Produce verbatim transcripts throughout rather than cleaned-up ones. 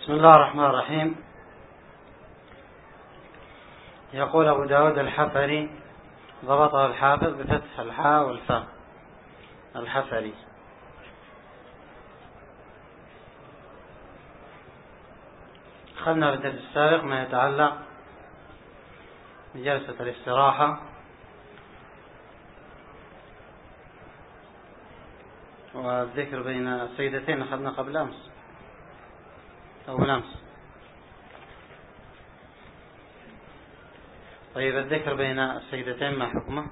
بسم الله الرحمن الرحيم. يقول أبو داود الحفري ضبطه الحافظ بفتح الحاء والفاء. الحفري أخذنا بالدرس السابق ما يتعلق بجلسة الاستراحة والذكر بين السيدتين. أخذنا قبل أمس أو بالأمس. طيب، الذكر بين السيدتين ما حكمه؟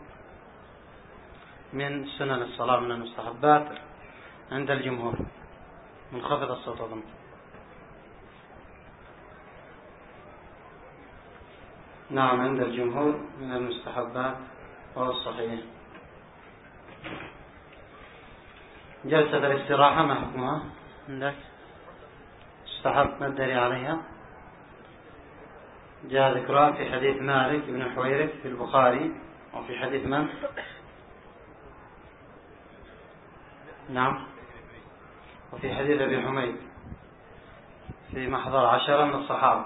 من سنن الصلاة، من المستحبات عند الجمهور. منخفض الصوت أظن. نعم، عند الجمهور من المستحبات وهو الصحيح. جلسة الاستراحة ما حكمها عندك؟ استحب. ما الدليل عليها؟ جاء ذكرها في حديث مالك بن الحويرث في البخاري، وفي حديث من؟ نعم، وفي حديث أبي حميد في محضر عشرة من الصحابة.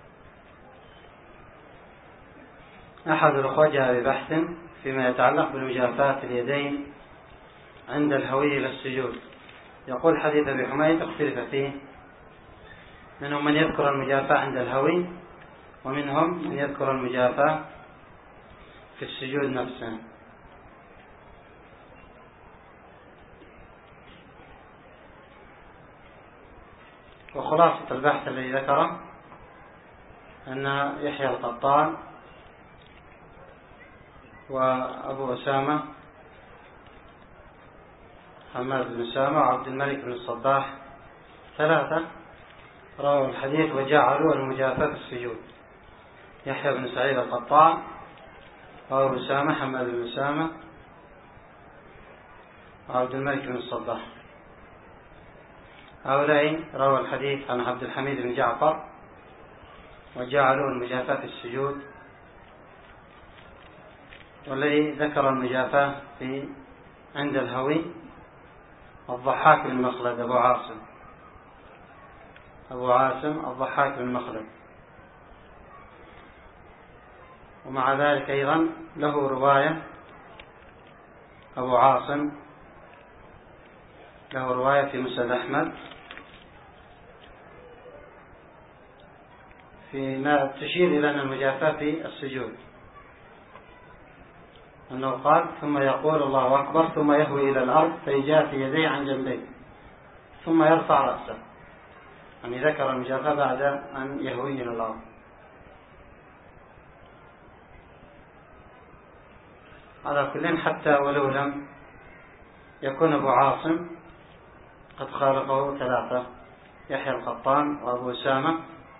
أحد الأخوة جاء ببحث فيما يتعلق بالمجافاة اليدين عند الهوي إلى السجود. يقول حديث أبي حميد اختلف فيه، منهم من يذكر المجافاة عند الهوي، ومنهم من يذكر المجافاة في السجود نفسه. وخلاصة البحث الذي ذكره أن يحيى القطان وأبو أسامة حماد بن أسامة وعبد الملك بن الصباح ثلاثة رووا الحديث وجعلوا المجافاة في السجود. يحيى بن سعيد القطان وأبو أسامة حماد بن أسامة وعبد الملك بن الصباح، هؤلاء رووا الحديث عن عبد الحميد بن جعفر وجعلوا المجافاة في السجود. والذي ذكر المجافاة في عند الهوي الضحاك بن مخلد أبو عاصم أبو عاصم الضحاك بن مخلد. ومع ذلك أيضا له رواية أبو عاصم له رواية في مسند أحمد فيما تشير إلى أن المجافاة في السجود، أنه قال: ثم يقول الله أكبر ثم يهوي إلى الأرض فيجافي يديه عن جنبيه ثم يرفع رأسه. يعني ذكر المجافاة بعد أن يهوي إلى الأرض. على كل، حتى ولو لم يكون أبو عاصم قد خالفه ثلاثة: يحيى القطان وأبو أسامة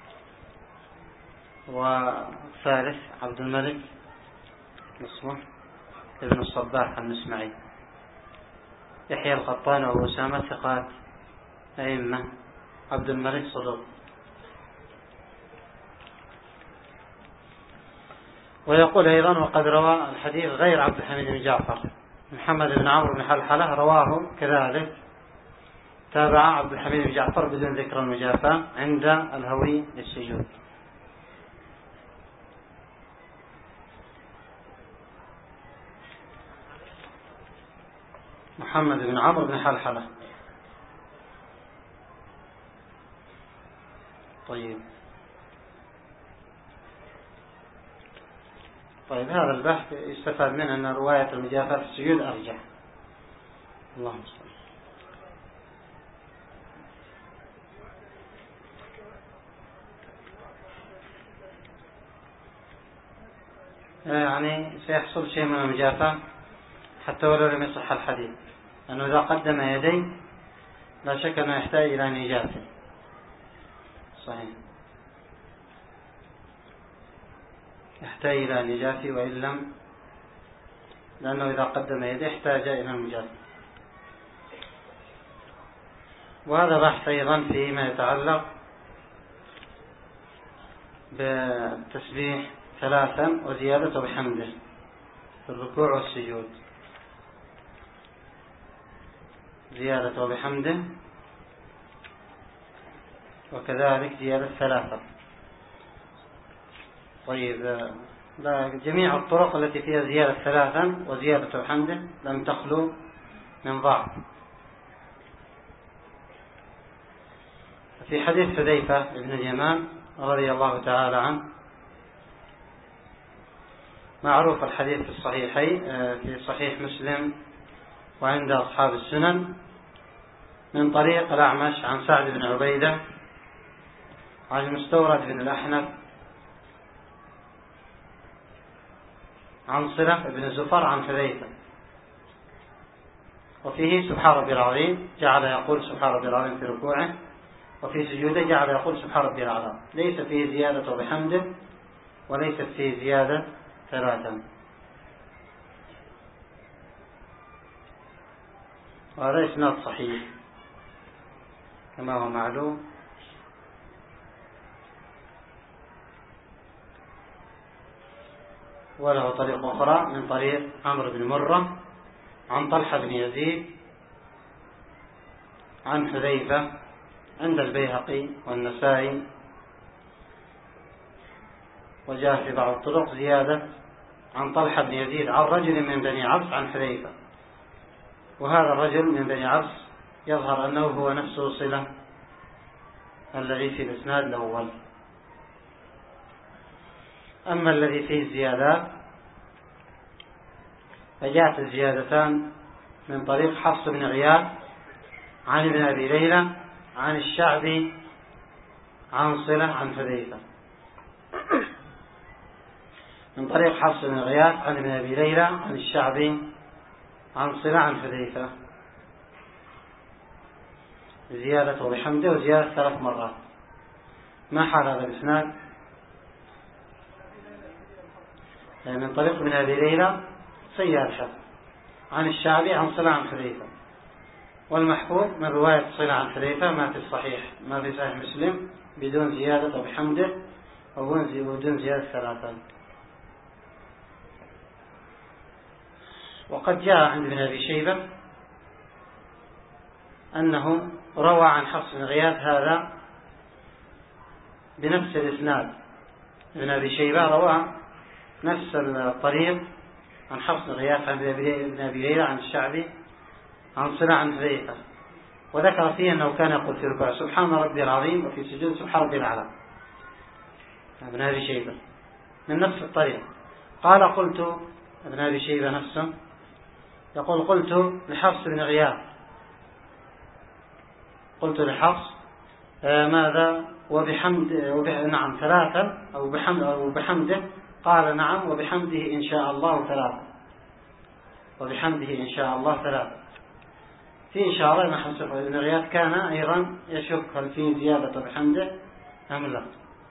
والثالث عبد الملك اسمه ابن الصباح المسمعي. يحيى القطان وأبو أسامة ثقات أئمة، عبد الملك صدوق. ويقول أيضا: وقد روى الحديث غير عبد الحميد بن جعفر، محمد بن عمرو بن حلحلة رواه كذلك، تابع عبد الحميد بن جعفر بدون ذكر المجافاة عند الهوي للسجود. محمد بن عمرو بن حلحلة. طيب طيب هذا البحث يستفاد منه أن رواية المجافاة في السجود أرجح. اللهم صل. يعني سيحصل شيء من المجافاة حتى ولو لم يصح الحديث، أنه إذا قدم يديه لا شك أنه يحتاج إلى أن يجافي. صحيح، يحتاج إلى أن يجافي، وإن لم، لأنه إذا قدم يديه احتاج إلى المجافي. وهذا بحث أيضا فيما يتعلق بالتسبيح ثلاثا وزيادة بحمده في الركوع والسجود. زيادة بحمده وكذلك زيادة ثلاثة. طيب، جميع الطرق التي فيها زيادة ثلاثا وزيادة بحمده لم تخلو من ضعف. في حديث حذيفة بن اليمان رضي الله تعالى عنه، معروف الحديث في الصحيحين، في صحيح مسلم وعند أصحاب السنن، من طريق الأعمش عن سعد بن عبيدة عن المستورد بن الأحنف عن صلة بن زفر عن حذيفة، وفيه سبحان ربي العظيم، جعل يقول سبحان ربي العظيم في ركوعه، وفي سجوده جعل يقول سبحان ربي العظيم. ليس فيه زيادة بحمده وليست فيه زيادة ثلاثا. وهذا إسناد صحيح كما هو معلوم. وله طريق أخرى من طريق عمرو بن مرة عن طلحة بن يزيد عن حذيفة عند البيهقي والنسائي، وجاء في بعض الطرق زيادة عن طلحة بن يزيد عن رجل من بني عبس عن حذيفة، وهذا الرجل من بني عبس يظهر أنه هو نفسه صلة الذي في الإسناد الأول. أما الذي فيه الزيادات فجاءت الزيادتان من طريق حفص بن غياث عن ابن أبي ليلى عن الشعبي عن صلة عن حذيفة، من طريق حفص بن غياث عن ابن أبي ليلى عن الشعبي عن صلة عن حذيفة، زيادة بحمده وزيادة ثلاث مرات. ما حال هذا الإسناد؟ من طريق ابن أبي ليلى سيء الحفظ عن الشعبي عن صلة عن حذيفة، والمحفوظ من رواية صلة عن حذيفة ما في الصحيح ما في صحيح مسلم بدون زيادة بحمده وبدون زيادة ثلاثة. وقد جاء عند ابن أبي شيبة أنه روى عن حفص بن غياث هذا بنفس الإسناد. ابن أبي شيبة روى نفس الطريق عن حفص بن غياث عن ابن أبي ليلى عن الشعبي عن صلة عن حذيفة، وذكر فيه أنه كان يقول في ركوع سبحان ربي العظيم وفي سجود سبحان ربي الأعلى. ابن أبي شيبة من نفس الطريق. قال قلت، ابن أبي شيبة نفسه يقول قلت لحفص بن غياث، قلت لحفص آه ماذا وبحمد وب... نعم ثلاثا أو بحمد أو بحمده؟ قال نعم وبحمده إن شاء الله ثلاثا، وبحمده إن شاء الله ثلاثا. في إشارة أن حفص بن غياث كان أيضا يشك هل في زيادة بحمده أم لا.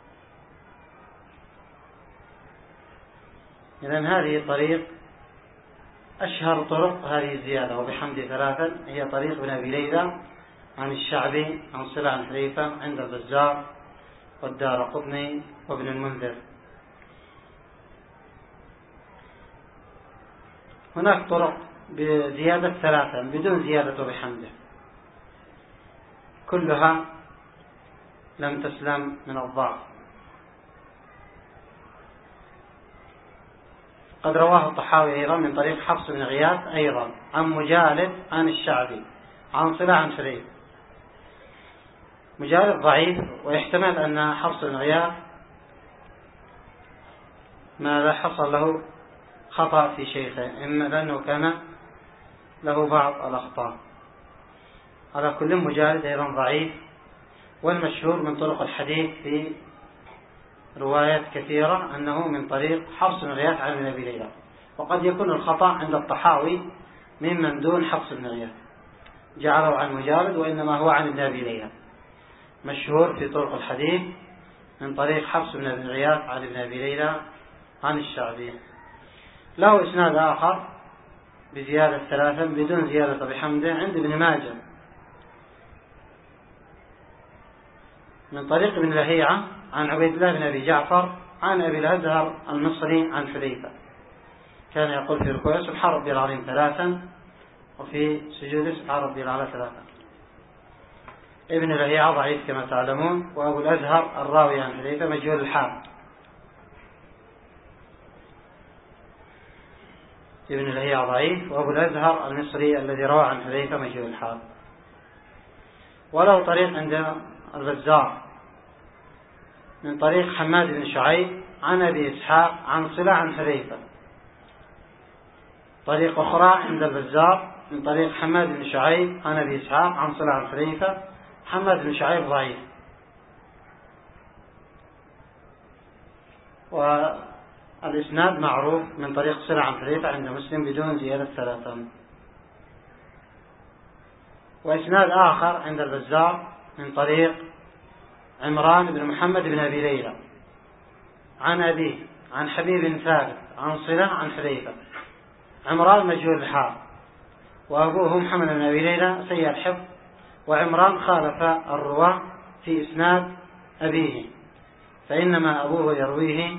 إذن هذه طريق أشهر طرق هذه الزيادة وبحمده ثلاثا، هي طريق ابن أبي ليلى عن الشعبي عن صلة عن حذيفة عند البزار والدارقطني وابن المنذر. هناك طرق بزيادة ثلاثا بدون زيادة بحمده، كلها لم تسلم من الضعف. قد رواه الطحاوي أيضا من طريق حفص بن غياث أيضا عن مجالد عن الشعبي عن صلة عن حذيفة. مجالد ضعيف، ويحتمل أن حفص بن غياث ماذا حصل له خطأ في شيخه، إما لأنه كان له بعض الأخطاء. على كل مجالد أيضا ضعيف، والمشهور من طرق الحديث في روايات كثيرة أنه من طريق حفص بن غياث عن ابن أبي ليلى، وقد يكون الخطأ عند الطحاوي ممن دون حفص بن غياث جعله عن مجالد، وإنما هو عن ابن أبي ليلى. مشهور في طرق الحديث من طريق حفص بن غياث عن ابن أبي ليلى عن الشعبي. له إسناد آخر بزيادة ثلاثا بدون زيادة بحمده عند ابن ماجه من طريق ابن لهيعة عن عبيد الله بن أبي جعفر عن أبي الأزهر المصري عن حذيفة، كان يقول في ركوعه سبحان ربي العظيم ثلاثا وفي سجوده سبحان ربي الأعلى ثلاثا. ابن لهيعة ضعيف كما تعلمون، وأبو الأزهر الراوي عن حذيفة مجهول الحال. ابن لهيعة ضعيف، وأبو الأزهر المصري الذي روى عن حذيفة مجهول الحال. وله طريق عند البزار من طريق حماد بن شعيب عن أبي إسحاق عن صلة عن حذيفة. طريق أخرى عند البزار من طريق حماد بن شعيب عن أبي إسحاق عن صلة عن حذيفة. حماد بن شعيب ضعيف، والإسناد معروف من طريق صلة عن حذيفة عند مسلم بدون زيادة ثلاثة. وإسناد آخر عند البزار من طريق عمران بن محمد بن أبي ليلى عن أبيه عن حبيب بن ثابت عن صلة عن حذيفة. عمران مجهول الحال، وأبوه محمد بن أبي ليلى سيء الحفظ، وعمران خالف الرواة في إسناد أبيه، فإنما أبوه يرويه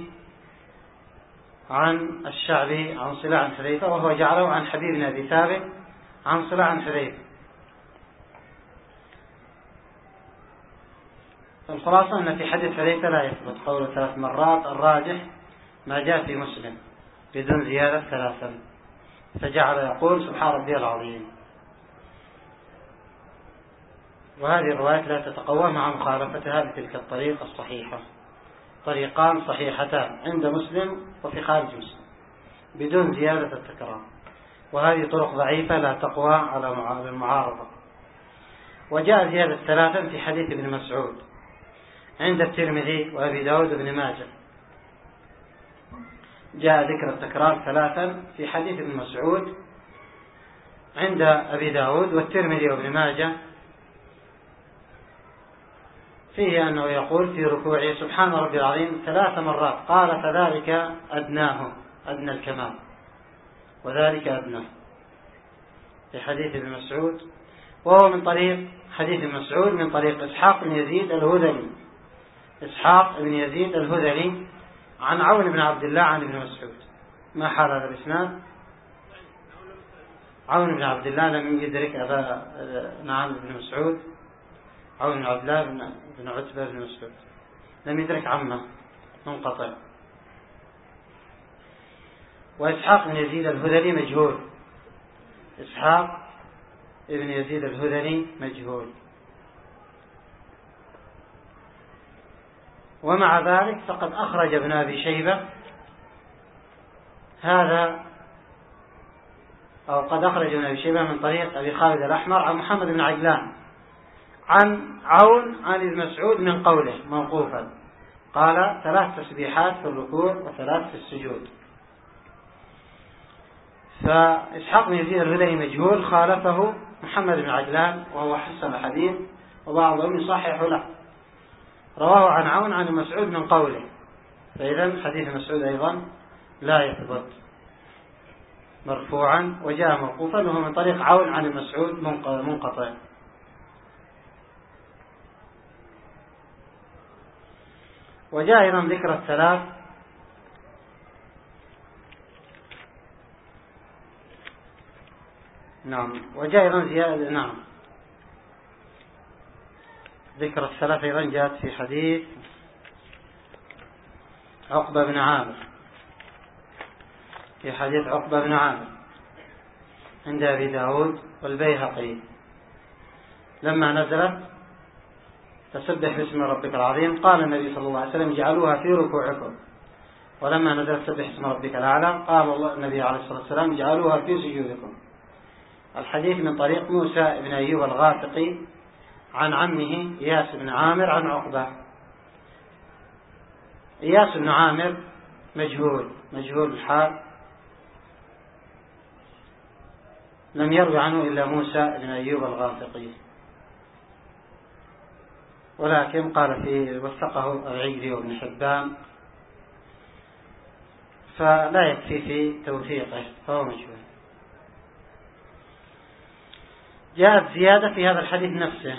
عن الشعبي عن صلة عن حذيفة، وهو جعله عن حبيب بن أبي ثابت عن صلة عن حذيفة. فالخلاصة أن في حديث حذيفة لا يثبت قوله ثلاث مرات، الراجح ما جاء في مسلم بدون زيادة ثلاثا، فجعل يقول سبحان ربي العظيم. وهذه الروايات لا تتقوى مع مخالفتها بتلك الطريقة الصحيحة. طريقان صحيحتان عند مسلم وفي خارج مسلم بدون زيادة التكرار، وهذه طرق ضعيفة لا تقوى على المعارضة. وجاء زيادة ثلاثا في حديث ابن مسعود عند الترمذي وأبي داود وابن ماجه. جاء ذكر التكرار ثلاثا في حديث ابن مسعود عند أبي داود والترمذي وابن ماجه، فيه أنه يقول في ركوعه سبحان ربي العظيم ثلاث مرات، قال فذلك أدناه، أدنى الكمال، وذلك أدناه في حديث ابن مسعود. وهو من طريق حديث ابن مسعود من طريق إسحاق بن يزيد الهذلي، إسحاق بن يزيد الهذلي عن عون بن عبد الله عن ابن مسعود. ما حال هذا الإسناد؟ عون بن عبد الله لم يدرك أبا نعم ابن مسعود، عون بن عبد الله بن عتبة بن مسعود لم يدرك عمه، منقطع. وإسحاق بن يزيد الهذلي مجهول، إسحاق ابن يزيد الهذلي مجهول. ومع ذلك فقد أخرج ابن أبي شيبة هذا، أو قد أخرج ابن أبي شيبة من طريق أبي خالد الأحمر عن محمد بن عجلان عن عون عن ابن مسعود من قوله موقوفا، قال ثلاث تسبيحات في الركوع وثلاث في السجود. فإسحاق بن يزيد الهذلي مجهول، خالفه محمد بن عجلان وهو حسن الحديث، وبعضهم يصحح له، رواه عن عون عن مسعود من قوله، فإذا حديث مسعود أيضا لا يثبت مرفوعا، وجاء موقوفا وهو من طريق عون عن مسعود منقطع. وجاء أيضا ذكر الثلاث نعم وجاء أيضا زيادة نعم ذكر الثلاث أيضا جاءت في حديث عقبة بن عامر، في حديث عقبة بن عامر عند أبي داود والبيهقي لما نزلت فسبح باسم ربك العظيم، قال النبي صلى الله عليه وسلم اجعلوها في ركوعكم، ولما نزلت سبح اسم ربك الأعلى قال الله النبي عليه الصلاة والسلام اجعلوها في سجودكم. الحديث من طريق موسى بن أيوب الغافقي عن عمه إياس بن عامر عن عقبة. إياس بن عامر مجهول مجهول الحال، لم يروي عنه إلا موسى بن أيوب الغافقي، ولكن قال فيه وثقه العجلي وابن حبان، فلا يكفي في توثيقه، فهو مجهول. جاءت زيادة في هذا الحديث نفسه،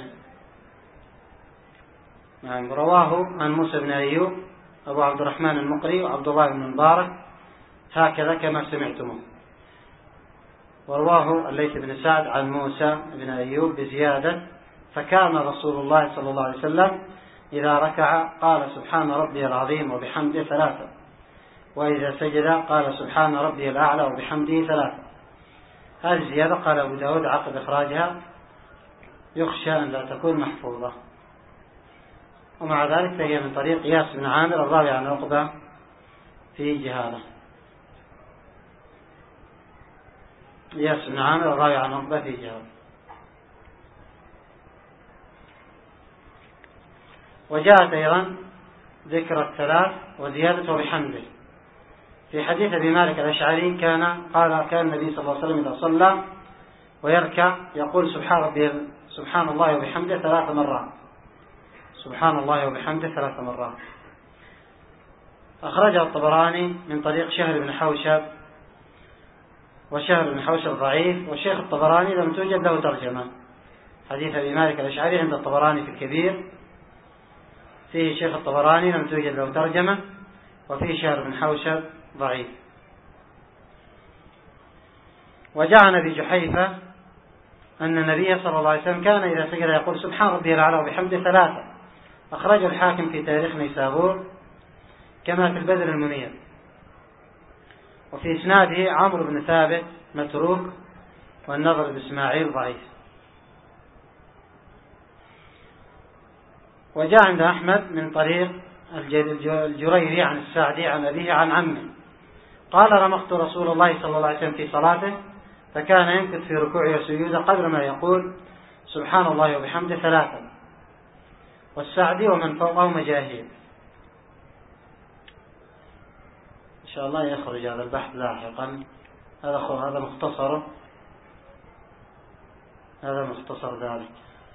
يعني رواه عن موسى بن أيوب أبو عبد الرحمن المقري وعبد الله بن مبارك هكذا كما سمعتموه، ورواه الليث بن سعد عن موسى بن أيوب بزيادة فكان رسول الله صلى الله عليه وسلم إذا ركع قال سبحان ربي العظيم وبحمده ثلاثة، وإذا سجد قال سبحان ربي الأعلى وبحمده ثلاثة. هذه زيادة قال أبو داود عقب إخراجها يخشى أن لا تكون محفوظة، ومع ذلك فهي من طريق إياس بن عامر الراوي عن عقبة في جهالة. إياس بن عامر الراوي عن عقبة في جهالة. وجاءت أيضا ذكر الثلاث وزيادته بحمده في حديث أبي مالك الأشعري، كان قال كان النبي صلى الله عليه وسلم إذا صلى ويركع يقول سبحان ربي سبحان الله وبحمده ثلاث مرات، سبحان الله وبحمده ثلاث مرات. أخرجه الطبراني من طريق شهر بن حوشب، وشهر بن حوشب ضعيف، والشيخ الطبراني لم توجد له ترجمة. حديث أبي مالك الأشعري عند الطبراني في الكبير فيه شيخ الطبراني لم توجد له ترجمة، وفيه شهر بن حوشب ضعيف. وجاء عن أبي جحيفة أن النبي صلى الله عليه وسلم كان إذا سجد يقول سبحان ربي الأعلى وبحمده ثلاثة. أخرجه الحاكم في تاريخ نيسابور كما في البدر المنير. وفي إسناده عمرو بن ثابت متروك، والنضر بإسماعيل ضعيف. وجاء عند أحمد من طريق الجريري عن السعدي عن أبيه عن عمه قال رمقت رسول الله صلى الله عليه وسلم في صلاته فكان ينكث في ركوعه وسجوده قدر ما يقول سبحان الله وبحمده ثلاثة. والسعدي ومن فوقه مجاهيل. إن شاء الله يخرج هذا البحث لاحقا. هذا هذا مختصر هذا مختصر ذلك.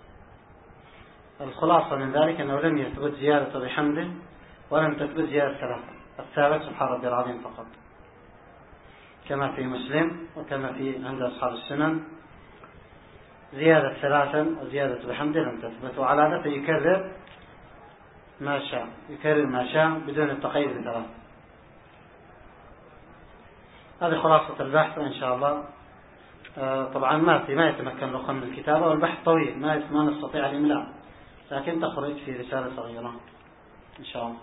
الخلاصة من ذلك أنه لم يثبت زيادة بحمده ولم تثبت زيادة ثلاثة، الثابت سبحان ربي العظيم فقط، كما في مسلم وكما في عند أصحاب السنن. زيادة ثلاثا وزيادة بحمده لم تثبت، وعلى هذا يكرر ما شاء يكرر ما شاء بدون التقييد بثلاث. هذه خلاصة البحث إن شاء الله. طبعا ما في ما يتمكن الأخوة من الكتابة، والبحث طويل ما ما نستطيع الإملاء، لكن تخرج في رسالة صغيرة إن شاء الله.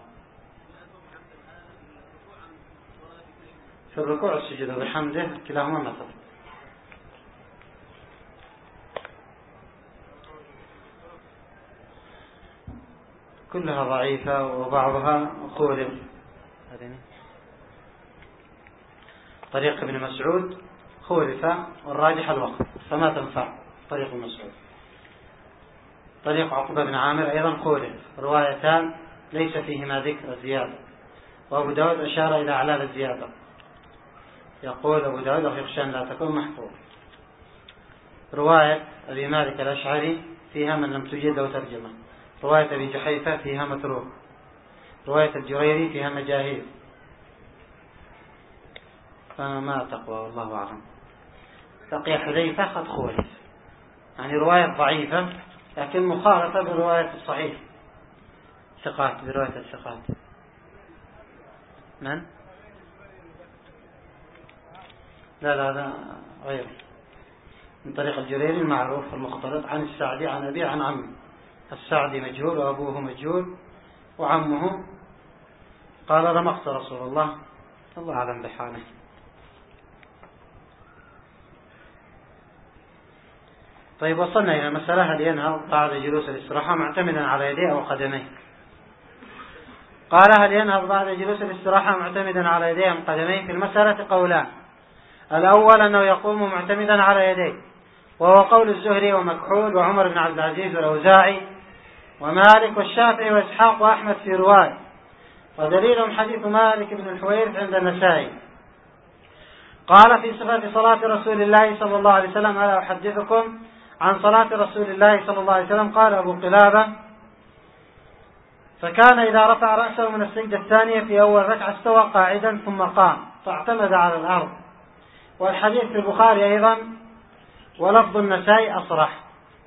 في الركوع والسجود بحمده كلاهما ما ثبت. كلها ضعيفة وبعضها خولف. طريق ابن مسعود خولف والراجح الوقف فما تنفع طريق ابن مسعود. طريق عقبة بن عامر أيضا خولف، روايتان ليس فيهما ذكر الزيادة، وأبو داود أشار إلى أعلال الزيادة. يقول أبو داود يخشى أن لا تكون محفوظ. رواية أبي مالك الأشعري فيها من لم توجد له ترجمة. رواية أبي جحيفة فيها متروك. رواية الجريري فيها مجاهيل. فما تقوى والله أعلم. بقي حذيفة قد خولف، يعني رواية ضعيفة لكن مخالفة برواية الصحيح ثقات، برواية الثقات. من؟ لا لا لا غير من طريق الجريري المعروف المختلط عن السعدي عن أبي عن عمه. السعدي مجهول وأبوه مجهول وعمه قال رمقت رسول الله، الله أعلم بحاله. طيب وصلنا إلى مسألة هل ينهض بعد جلوس الاستراحة معتمدا على يديه أو قدميه. قال هل ينهض بعد جلوس الاستراحة معتمدا على يديه أم قدميه؟ في المسألة قولان. الأول أنه يقوم معتمدا على يديه، وهو قول الزهري ومكحول وعمر بن عبد العزيز والأوزاعي ومالك والشافعي وإسحاق وأحمد في رواية، ودليلهم حديث مالك بن الحويرث عند النسائي قال في صفة صلاة رسول الله صلى الله عليه وسلم ألا أحدثكم عن صلاة رسول الله صلى الله عليه وسلم؟ قال أبو قلابة فكان إذا رفع رأسه من السجدة الثانية في أول ركعة استوى قاعدا ثم قام فاعتمد على الأرض. والحديث في البخاري أيضا ولفظ النسائي أصرح.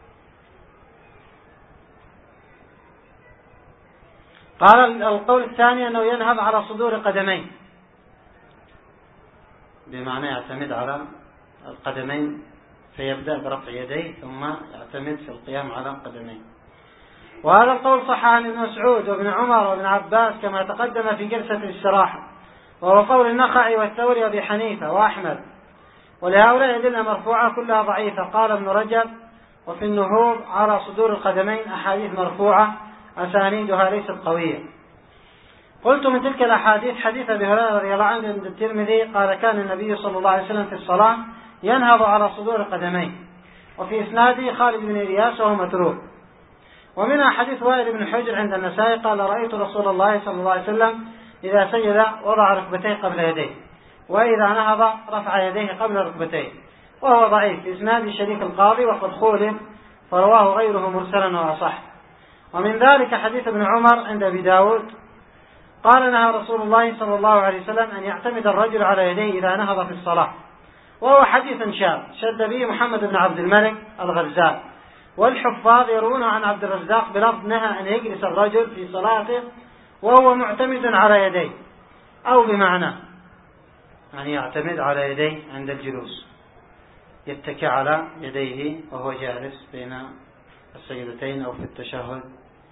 قال القول الثاني أنه ينهض على صدور قدمين، بمعنى يعتمد على القدمين فيبدأ برفع يديه ثم يعتمد في القيام على قدميه. وهذا القول صح عن ابن مسعود وابن عمر وابن عباس كما تقدم في جلسة الاستراحة، وهو قول النخعي والثوري وابي حنيفة وأحمد. ولهؤلاء أدلة مرفوعة كلها ضعيفة. قال ابن رجب: وفي النهوض على صدور القدمين أحاديث مرفوعة أسانيدها ليست قوية. قلت: من تلك الأحاديث حديث أبي هريرة رضي الله عنه عند الترمذي قال: كان النبي صلى الله عليه وسلم في الصلاة ينهض على صدور القدمين، وفي إسناده خالد بن إلياس وهو متروك. ومنها حديث وائل بن حجر عند النسائي قال: رأيت رسول الله صلى الله عليه وسلم إذا سجد وضع ركبتيه قبل يديه، وإذا نهض رفع يديه قبل ركبتيه، وهو ضعيف في إسناد شريك القاضي وقد خولف، فرواه غيره مرسلا وأصح. ومن ذلك حديث ابن عمر عند أبي داود قال: نهى رسول الله صلى الله عليه وسلم أن يعتمد الرجل على يديه إذا نهض في الصلاة، وهو حديث شاذ شد به محمد بن عبد الملك الغزال، والحفاظ يروون عن عبد الرزاق بلفظ: نهى أن يجلس الرجل في صلاته وهو معتمد على يديه، أو بمعنى أن يعتمد على يديه عند الجلوس، يتكئ على يديه وهو جالس بين السجدتين أو في التشهد.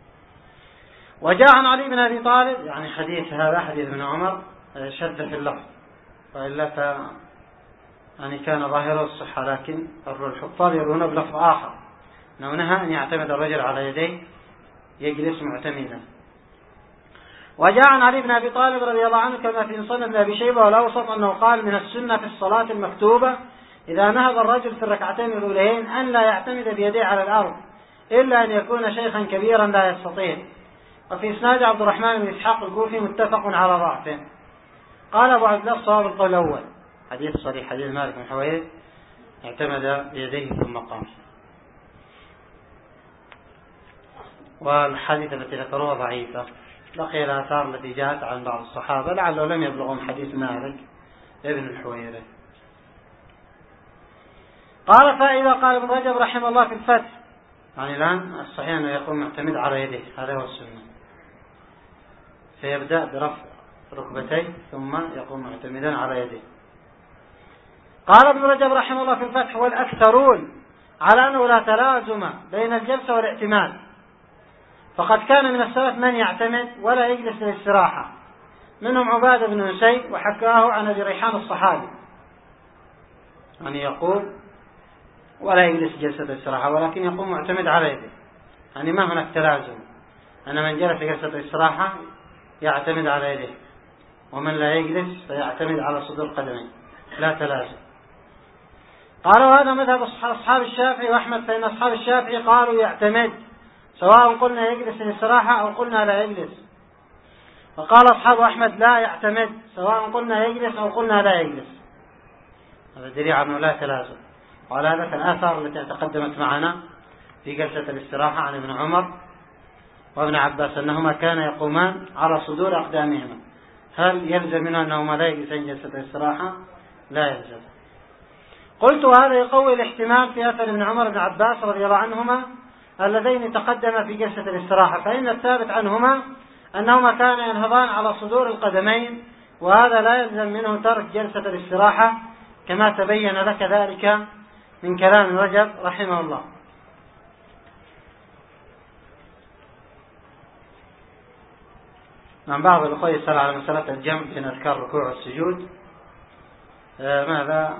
وجاء عن علي بن أبي طالب، يعني حديث هذا حديث ابن عمر شد في اللفظ، وإلا ف يعني كان ظاهره الصحة، لكن الحفاظ يرون بلفظ آخر أنه نهى أن يعتمد الرجل على يديه يجلس معتمدا. وجاء عن علي بن أبي طالب رضي الله عنه كما في مسند ابن أبي شيبة والأوسط أنه قال: من السنة في الصلاة المكتوبة إذا نهض الرجل في الركعتين الأوليين أن لا يعتمد بيديه على الأرض إلا أن يكون شيخا كبيرا لا يستطيع. وفي إسناد عبد الرحمن بن إسحاق الكوفي متفق على ضعفه. قال أبو عبد الله: صواب القول الأول، حديث صريح، حديث مالك بن حويرث اعتمد بيديه ثم قام. والحديث التي ذكروها ضعيفة، بقي الآثار التي جاءت عن بعض الصحابة لعله لم يبلغهم حديث مالك ابن الحويرث. قال: فإذا قال ابن رجب رحمه الله في الفتح، يعني الآن الصحيح أنه يقوم معتمد على يديه، هذا هو السنة، فيبدأ برفع ركبتيه ثم يقوم معتمدا على يديه. قال ابن رجب رحمه الله في الفتح: والأكثرون على أنه لا تلازم بين الجلسة والاعتماد، فقد كان من السلف من يعتمد ولا يجلس للاستراحة، منهم عبادة بن نسيب، وحكاه عن أبي ريحان الصحابي، يعني يقول ولا يجلس جلسة الاستراحة ولكن يقوم معتمد على يده، يعني ما هناك تلازم أن من جلس جلسة الاستراحة يعتمد على يده، ومن لا يجلس فيعتمد على صدور قدميه، لا تلازم. قالوا هذا مذهب أصحاب الشافعي وأحمد، فإن أصحاب الشافعي قالوا يعتمد سواء قلنا يجلس للاستراحة أو قلنا لا يجلس، وقال أصحاب أحمد لا يعتمد سواء قلنا يجلس أو قلنا لا يجلس. هذا دليل على أنه لا تلازم. وعلى هذا الآثار التي تقدمت معنا في جلسة الاستراحة عن ابن عمر وابن عباس أنهما كان يقومان على صدور أقدامهما، هل يلزم منه أنهما لا يجلسان جلسة الاستراحة؟ لا يلزم. قلت: وهذا يقوي الاحتمال في أثر ابن عمر بن عباس رضي الله عنهما اللذين تقدم في جلسة الاستراحة، فإن الثابت عنهما أنهما كانا ينهضان على صدور القدمين، وهذا لا يلزم منه ترك جلسة الاستراحة كما تبين لك ذلك من كلام رجب رحمه الله. عن بعض الأخوة يسأل على مسألة الجمع بين أذكار الركوع والسجود، آه ماذا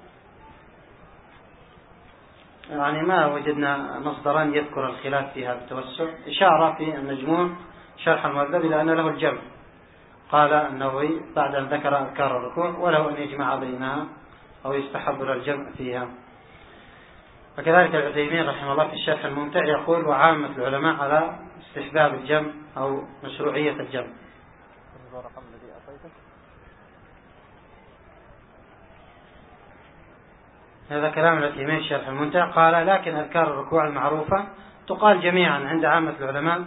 يعني ما وجدنا مصدرا يذكر الخلاف فيها بالتوسع. إشارة في المجموع شرح المهذب إلى أن له الجمع، قال النووي بعد أن ذكر أذكار الركوع وله أن يجمع بينها أو يستحب له الجمع فيها. وكذلك العثيمين رحمه الله في الشرح الممتع يقول: وعامة العلماء على استحباب الجمع أو مشروعية الجمع. هذا كلام العثيمين في الشرح الممتع. قال: لكن أذكار الركوع المعروفة تقال جميعا عند عامة العلماء،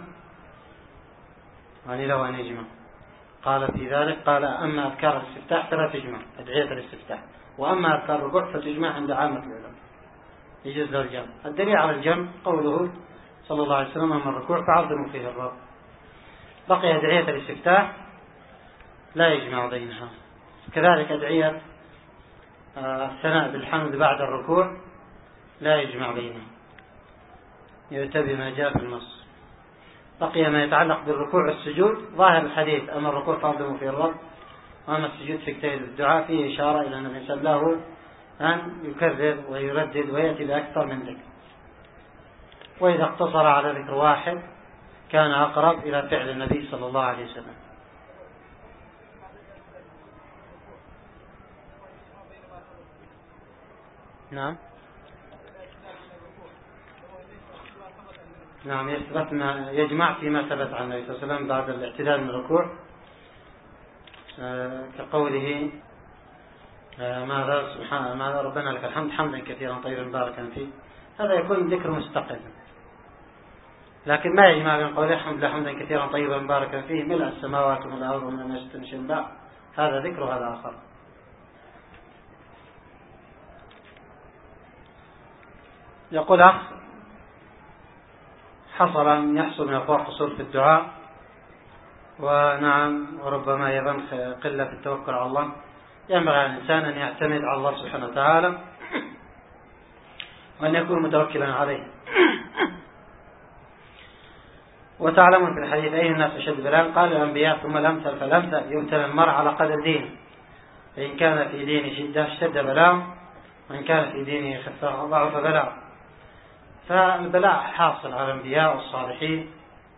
يعني له أن يجمع. قال في ذلك، قال: أما أذكار الاستفتاح فلا تجمع، أدعية الاستفتاح، وأما أذكار الركوع فتجمع عند عامة العلماء، يجوز له الجمع. الدليل على الجمع قوله صلى الله عليه وسلم: أما الركوع فعظموا فيه الرب. بقي أدعية الاستفتاح لا يجمع بينها. كذلك أدعية الثناء بالحمد بعد الركوع لا يجمع بينهم، يؤتى ما جاء في النص. بقي ما يتعلق بالركوع والسجود. ظاهر الحديث أما الركوع فاضل في الرب، وأما السجود في اجتهاد الدعاء، فيه إشارة إلى أن الإنسان له أن يكرر ويردد ويأتي بأكثر من ذكر، وإذا اقتصر على ذكر واحد كان أقرب إلى فعل النبي صلى الله عليه وسلم. نعم نعم يثبت ما يجمع فيما ثبت عن النبي صلى الله عليه وسلم بعد الاعتدال من الركوع، آه كقوله آه ماذا سبحان ماذا ربنا لك الحمد حمدا كثيرا طيبا باركا فيه. هذا يكون ذكر مستقل، لكن ما يجمع بين قوله الحمد لله حمدا كثيرا طيبا باركا فيه ملء السماوات وملء الأرض وملء ما شئت من شيء بعد، هذا ذكر وهذا آخر. يقول أخ حصل أن يحصل من أخوة قصور في الدعاء، ونعم وربما يظن قلة في التوكل على الله. ينبغي على الإنسان أن يعتمد على الله سبحانه وتعالى وأن يكون متوكلا عليه. وتعلمون في الحديث أي الناس أشد بلاء؟ قال الأنبياء ثم الأمثل فالأمثل. يبتلى المرء على قدر دينه، فإن كان في دينه شدة اشتد بلاء، وإن كان في دينه خفة ضعف بلاء. فالبلاء حاصل على الأنبياء والصالحين،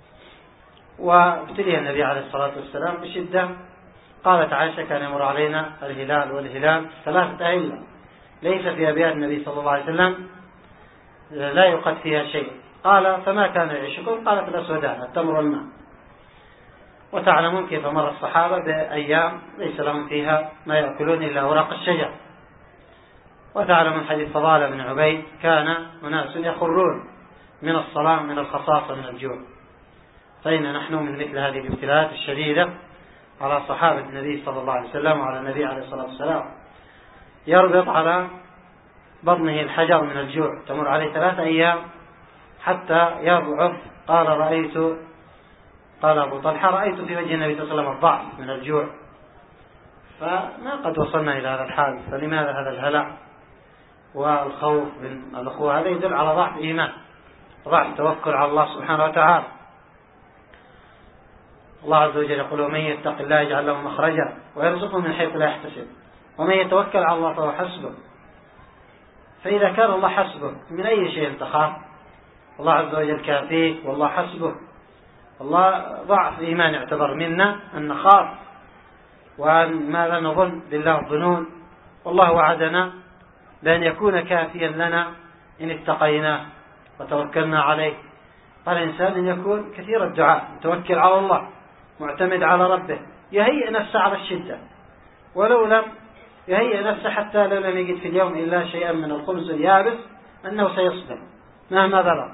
وابتلي النبي عليه الصلاة والسلام بشدة. قالت عائشة كان يمر علينا الهلال والهلال ثلاثة أيام ليس في أبيات النبي صلى الله عليه وسلم لا يقد فيها شيء. قال فما كان يعيشكم؟ قالت الأسودان التمر والماء. وتعلمون كيف مر الصحابة بأيام ليس لهم فيها ما يأكلون إلا أوراق الشجر. وتعلمون حديث فضالة بن عبيد كان أناس يخرون من الصلاة من الخصاصة من الجوع. فإن نحن من مثل هذه الابتلاءات الشديدة على صحابة النبي صلى الله عليه وسلم وعلى النبي عليه الصلاة والسلام، يربط على بطنه الحجر من الجوع، تمر عليه ثلاثة أيام حتى يضعف. قال رأيت قال أبو طلحة رأيت في وجه النبي صلى الله عليه وسلم الضعف من الجوع. فما قد وصلنا إلى هذا الحال، فلماذا هذا الهلع والخوف من الأخوة؟ هذا يدل على ضعف إيمان، ضعف توكل على الله سبحانه وتعالى. الله عز وجل يقول ومن يتق الله يجعل له مخرجا ويرزقه من حيث لا يحتسب ومن يتوكل على الله فهو حسبه. فإذا كان الله حسبه من أي شيء تخاف؟ الله عز وجل كافيك والله حسبه. الله ضعف إيمان يعتبر منا أن نخاف وأن ماذا نظن بالله الظنون، والله وعدنا بأن يكون كافيا لنا إن اتقيناه وتوكلنا عليه. قال الإنسان أن يكون كثير الدعاء، متوكل على الله، معتمد على ربه، يهيئ نفسه على الشدة، ولو لم يهيئ نفسه حتى لو لم يجد في اليوم إلا شيئا من الخبز اليابس أنه سيصبر مهما بلغ.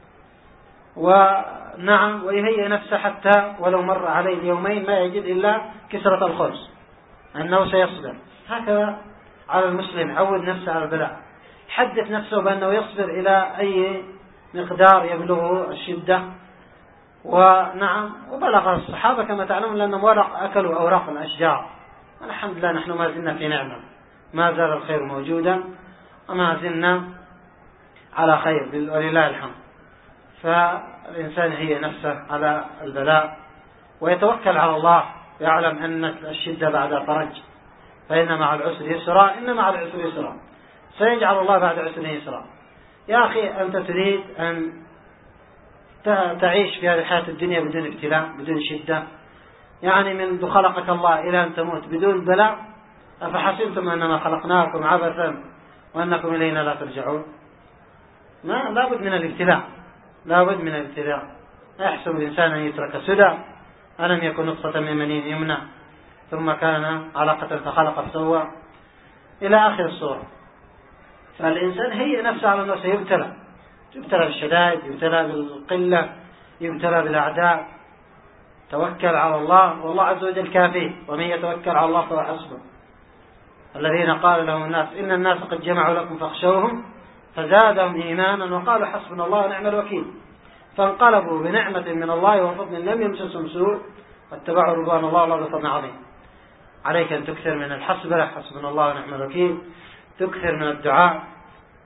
ونعم ويهيئ نفسه حتى ولو مر عليه اليومين ما يجد إلا كسرة الخبز أنه سيصبر. هكذا على المسلم، عود نفسه على البلاء، حدث نفسه بأنه يصبر إلى أي مقدار يبلغه الشدة. ونعم وبلغ الصحابة كما تعلمون لأنهم ورق أكلوا أوراق الأشجار. الحمد لله نحن ما زلنا في نعمة، ما زال الخير موجودا وما زلنا على خير ولله الحمد. فالإنسان هي نفسه على البلاء ويتوكل على الله، يعلم أن الشدة بعد فرج، فإن مع العسر يسرا إن مع العسر يسرا، سيجعل الله بعد عسر يسرا. يا أخي أنت تريد أن تعيش في هذه الحياة الدنيا بدون ابتلاء بدون شدة؟ يعني منذ خلقك الله إلى أن تموت بدون بلاء؟ أفحسبتم أنما خلقناكم عبثا وأنكم إلينا لا ترجعون؟ ما لابد من الابتلاء، لابد من الابتلاء. يحسب الإنسان أن يترك سدى، ألم يكن نطفة من مني يمنى ثم كان علقة فخلق فسوى إلى آخر الصورة. فالإنسان هي نفسه على أنه سيبتلى، يبتلى بالشدائد، يبتلى بالقلة، يبتلى بالأعداء. توكل على الله والله عز وجل كافيه، ومن يتوكل على الله فهو حسبه. الذين قال لهم الناس إن الناس قد جمعوا لكم فاخشوهم فزادهم إيمانا وقالوا حسبنا الله ونعم الوكيل. فانقلبوا بنعمة من الله وفضل لم يمسسهم سوء واتبعوا رضوان الله والله ذو فضل عظيم. عليك أن تكثر من الحسبة، حسبنا الله ونعم الوكيل، تكثر من الدعاء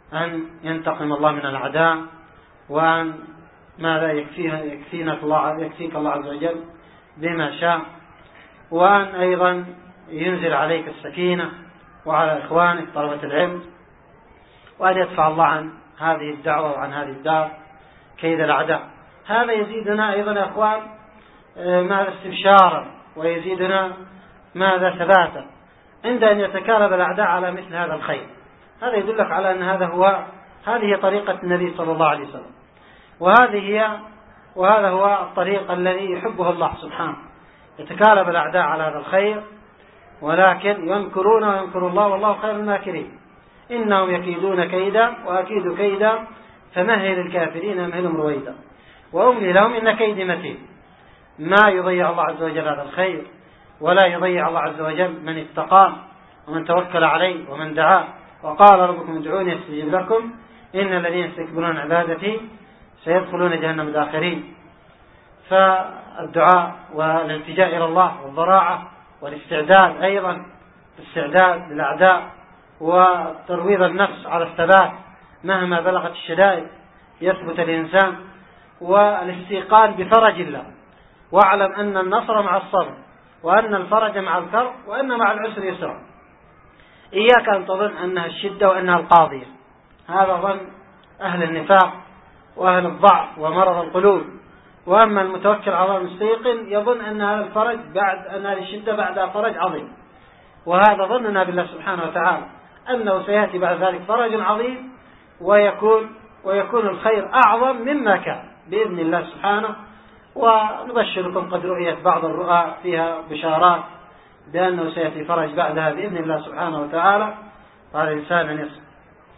أن ينتقم الله من الأعداء، وأن ماذا يكفينا يكفينا الله يكفيك الله عز وجل بما شاء، وأن أيضا ينزل عليك السكينة وعلى إخوانك طلبة العلم، وأن يدفع الله عن هذه الدعوة وعن هذه الدار كيد الأعداء. هذا يزيدنا أيضا يا أخوان ماذا استبشارا، ويزيدنا ماذا ثباتا عند أن يتكالب الأعداء على مثل هذا الخير. هذا يدلك على أن هذا هو هذه طريقة النبي صلى الله عليه وسلم، وهذه هي وهذا هو الطريق الذي يحبه الله سبحانه. يتكالب الأعداء على هذا الخير، ولكن يمكرون ويمكر الله والله خير الماكرين. إنهم يكيدون كيدا وأكيد كيدا فمهل الكافرين أمهلهم رويدا وأملي لهم إن كيدي متين. ما يضيع الله عز وجل هذا الخير، ولا يضيع الله عز وجل من استقام ومن توكل عليه ومن دعاه. وقال ربكم ادعوني استجب لكم إن الذين يستكبرون عن عبادتي سيدخلون جهنم داخرين. فالدعاء والالتجاء إلى الله والضراعة والاستعداد أيضا الاستعداد للأعداء، وترويض النفس على الثبات مهما بلغت الشدائد يثبت الإنسان، والاستيقان بفرج الله، واعلم أن النصر مع الصبر، وأن الفرج مع الكرب، وأن مع العسر يسرا. إياك أن تظن أنها الشدة وأنها القاضية، هذا ظن أهل النفاق وأهل الضعف ومرض القلوب. وأما المتوكل على الله المستيقن يظن أن هذا الفرج بعد أن هذه الشدة بعدها فرج عظيم، وهذا ظننا بالله سبحانه وتعالى أنه سيأتي بعد ذلك فرج عظيم، ويكون ويكون الخير أعظم مما كان بإذن الله سبحانه. ونبشركم قد رؤيت بعض الرؤى فيها بشارات بأنه سيأتي فرج بعدها بإذن الله سبحانه وتعالى، قال الإنسان أن يصبر.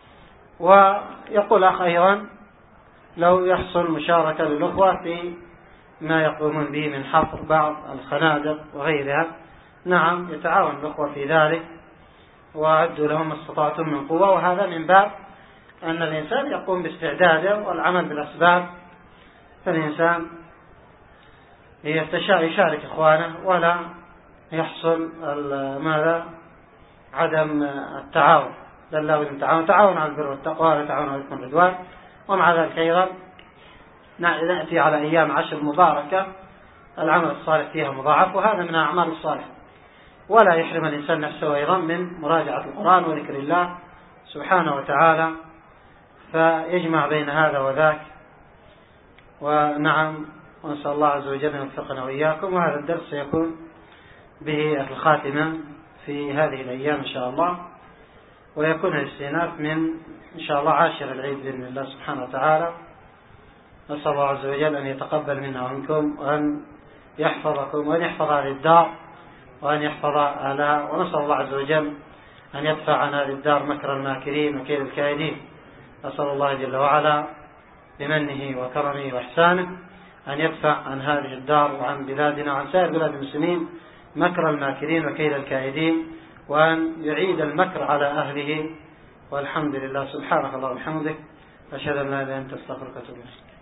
ويقول أخ أيضا لو يحصل مشاركة للأخوة في ما يقومون به من حفر بعض الخنادق وغيرها، نعم يتعاون الأخوة في ذلك، وأعدوا لهم ما استطعتم من قوة. وهذا من باب أن الإنسان يقوم باستعداده والعمل بالأسباب، فالإنسان يشارك إخوانه ولا يحصل ماذا عدم التعاون، بل لا بد من التعاون، تعاون على البر والتقوى ولا تعاون على الإثم والعدوان. ومع ذلك أيضا نأتي على أيام عشر مباركة العمل الصالح فيها مضاعف، وهذا من الأعمال الصالحة. ولا يحرم الإنسان نفسه أيضا من مراجعة القرآن وذكر الله سبحانه وتعالى، فيجمع بين هذا وذاك. ونعم، ونسأل الله عز وجل أن يوفقنا وإياكم. وهذا الدرس سيكون به الخاتمة في هذه الأيام إن شاء الله، ويكون الاستئناف من إن شاء الله عاشر العيد بإذن الله سبحانه وتعالى. نسأل الله عز وجل أن يتقبل منا ومنكم، وأن يحفظكم، وأن يحفظ هذه الدار، وأن يحفظ أهلها. ونسأل الله عز وجل أن يدفع عن هذه الدار مكر الماكرين وكيد الكائدين. نسأل الله جل وعلا بمنه وكرمه وإحسانه أن يدفع عن هذه الدار وعن بلادنا وعن سائر بلاد المسلمين مكر الماكرين وكيد الكائدين، وأن يعيد المكر على أهله. والحمد لله. سبحانك اللهم وبحمدك، أشهد أن لا إله إلا أنت، أستغفرك وأتوب إليك.